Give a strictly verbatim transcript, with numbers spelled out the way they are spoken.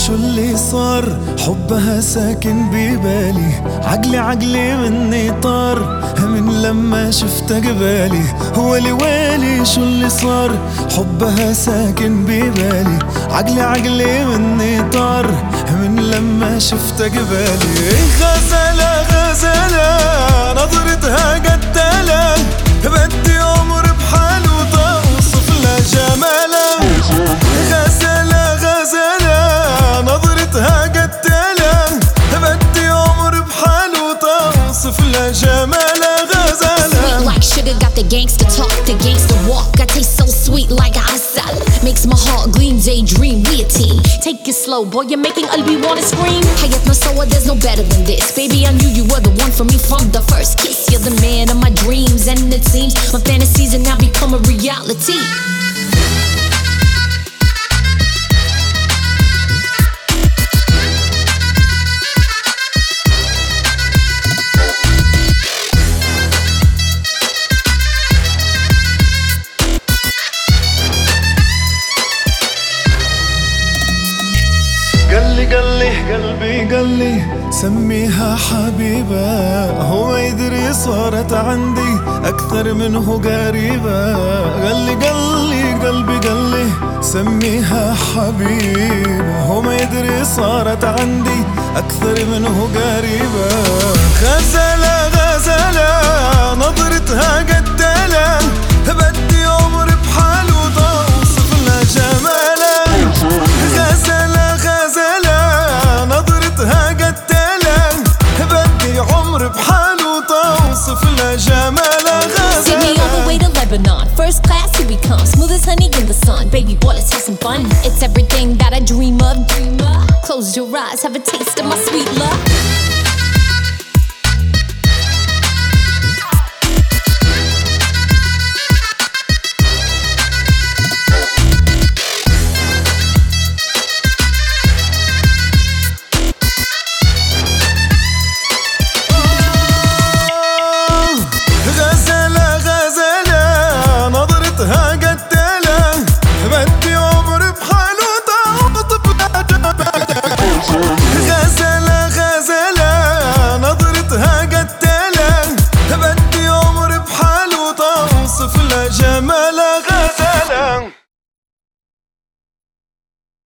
شو اللي صار؟ حبها ساكن ببالي، عقلي عقلي مني طار من لما شفتها قبالي. ويلي ويلي شو اللي صار؟ حبها ساكن ببالي، عقلي عقلي مني طار من لما شفتها قبالي. غزالة غزالة نظرتها قتالة، بدي عمر بحاله توصف لها جمالها. غزالة غزالة نظرتها قتالة، بدي عمر بحاله توصف لها جمالها. غزالة sweet like sugar, got the gangster talk, the gangster walk. I taste so sweet like asal, makes my heart gleam, daydream. We a team, take it slow, boy, you're making qalbi wanna scream. حياتنا سوا, there's no better than this. Baby, I knew you were the one for me from the first kiss. You're the man of my dreams, and it seems my fantasies have now become a reality. قالي قالي قلبي قالي سميها حبيبة، هو يدري صارت عندي أكثر منه قريبة. قالي قالي قلبي قالي سميها حبيبة، هو ما يدري صارت عندي أكثر منه قريبة. غزالة غزالة نظرتها قتالة، بدي عمر بحاله توصف لها جمالها. غزالة غزالة نظرتها قتالة، بدي عمر بحاله توصف لها جمالها. Take me all the way to Lebanon, first class here we come, smooth as honey in the sun. Baby boy, let's have some fun. It's everything that I dream of. Close your eyes, have a taste of my sweet love.